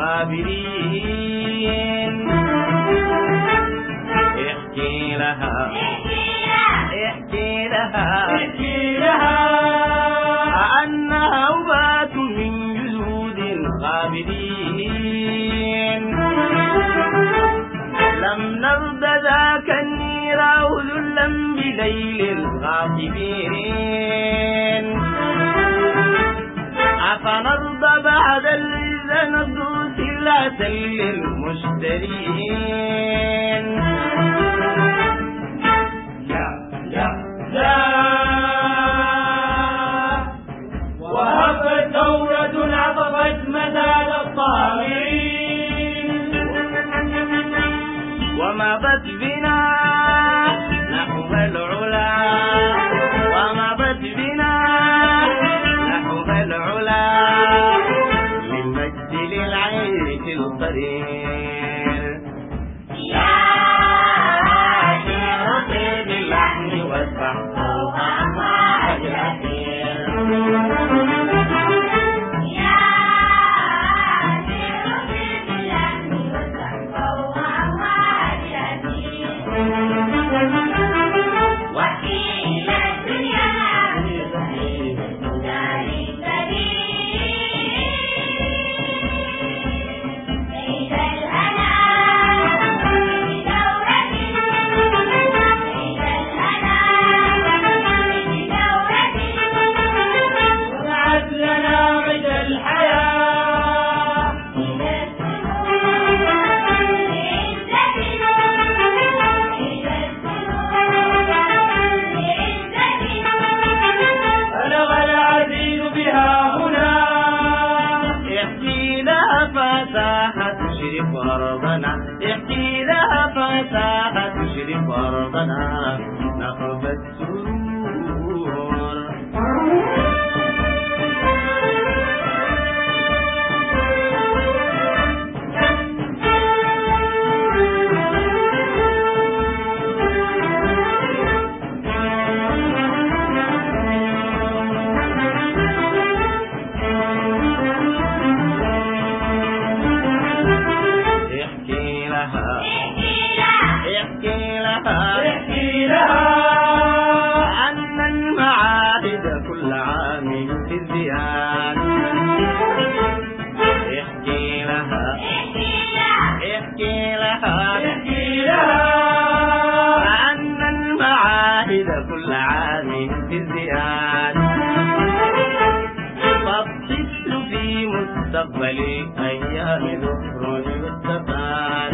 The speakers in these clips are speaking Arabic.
الغابرين. احكي لها احكي لها أنها أوبات من جلود غابرين. لم نرد ذاك النيران ذلا بليل الغاصبين. أفنرضى بعد الإذا نبدو سلعة للمشترين. لا لا لا، وهبت ثورة عطفت مثال الطامعين. ومضت بنا نحو العلا، ومضت بنا نحو العلا، للمجد للعيش القرير. يا شعر طيب اللحن واسمع فوق أمواج الأثير. تشرف أرضنا، احكي لها فتاة تشرف أرضنا، نخب السرور. احكي لها أن المعاهد كل عام في ازدياد. احكي لها أن المعاهد كل عام في ازدياد. فالطفل في مستقبل أيام الخروج والسفاد.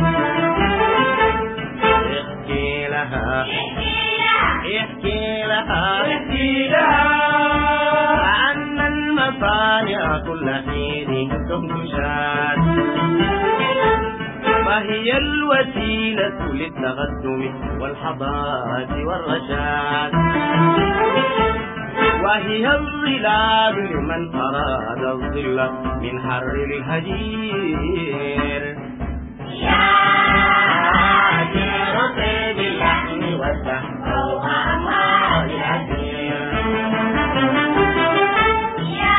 احكي لها أن المصانع كل حين تنتشر، فهي الوسيلة للتقدم والحضارة والرشاد، وهي الظلال لمن أراد الظل من حر الهجير. يا شعر طيب اللحن والسحر فوق أمواج الأثير. يا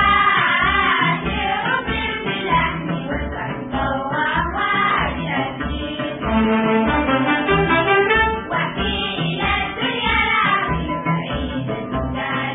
شعر طيب اللحن والسحر فوق أمواج الأثير. وحين الدنيا راحل بعيد دار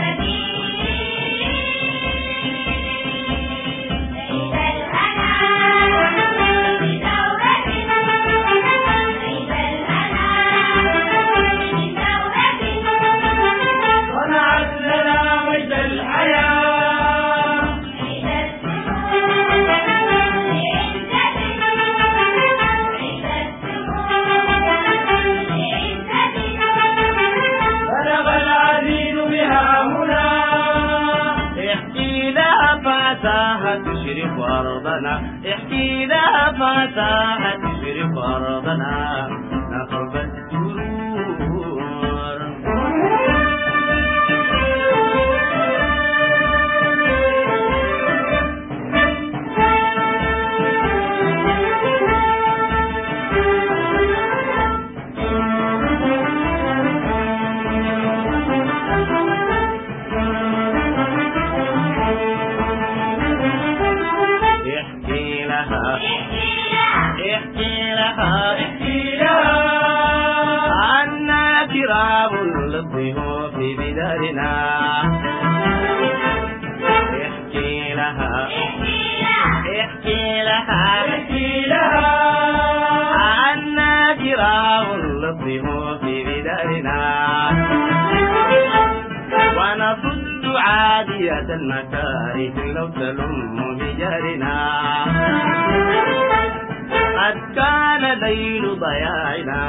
تشرف أرضنا، احكي لها فتاة تشرف أرضنا، نخب السرور. احكي احكي لها احكي لها عنا كرام للضيوف بدارنا احكي لها احكي لها احكي لها عنا كرام للضيوف بدارنا ونصد عادية المكاره لو تلم بجارنا قد كان ليل ضياعنا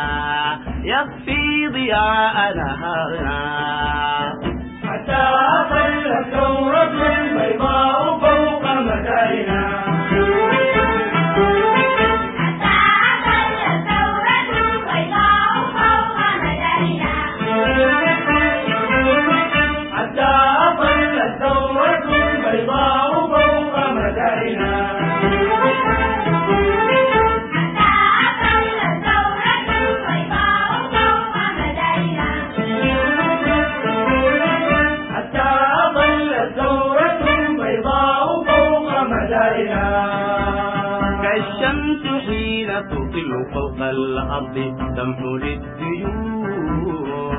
يطفي ضياء نهارنا حتى أطلت ثورة بيضاء فوق مدارنا حتى أطلت ثورة بيضاء فوق مدارنا حتى أطلت ثورة بيضاء فوق مدارنا كالشمس حين تطل فوق الأرض تمحو للديون